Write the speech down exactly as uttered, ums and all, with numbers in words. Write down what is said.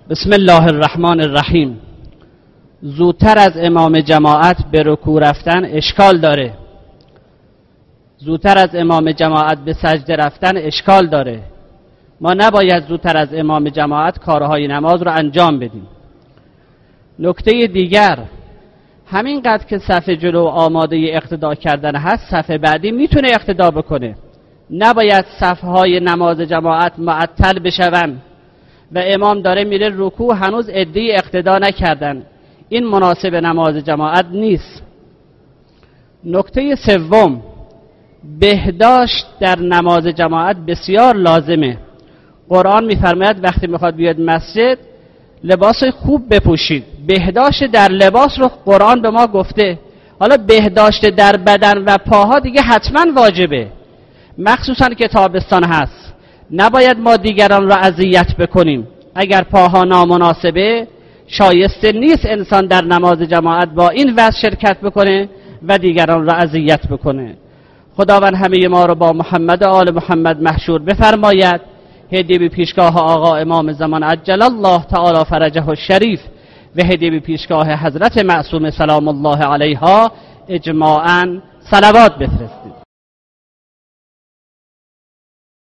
بسم الله الرحمن الرحیم. زودتر از امام جماعت به رکوع رفتن اشکال داره. زودتر از امام جماعت به سجده رفتن اشکال داره. ما نباید زودتر از امام جماعت کارهای نماز رو انجام بدیم. نکته دیگر، همینقدر که صف جلو آماده اقتدا کردن هست، صف بعدی میتونه اقتدا بکنه. نباید صفهای نماز جماعت معطل بشون و امام داره میره رکوع، هنوز عده‌ای اقتدا نکردن. این مناسب نماز جماعت نیست. نکته سوم، بهداشت در نماز جماعت بسیار لازمه. قرآن میفرماید وقتی میخواد بیاد مسجد لباس خوب بپوشید. بهداشت در لباس رو قرآن به ما گفته. حالا بهداشت در بدن و پاها دیگه حتما واجبه، مخصوصا که تابستان هست. نباید ما دیگران را اذیت بکنیم. اگر پاها نامناسبه، شایسته نیست انسان در نماز جماعت با این وضع شرکت بکنه و دیگران را اذیت بکنه. خداوند همه ما رو با محمد و آل محمد محشور بفرماید. هدیه به پیشگاه آقا امام زمان عجل الله تعالی فرجه الشریف و هدیه به پیشگاه حضرت معصوم سلام الله علیها اجماعاً صلوات بفرست.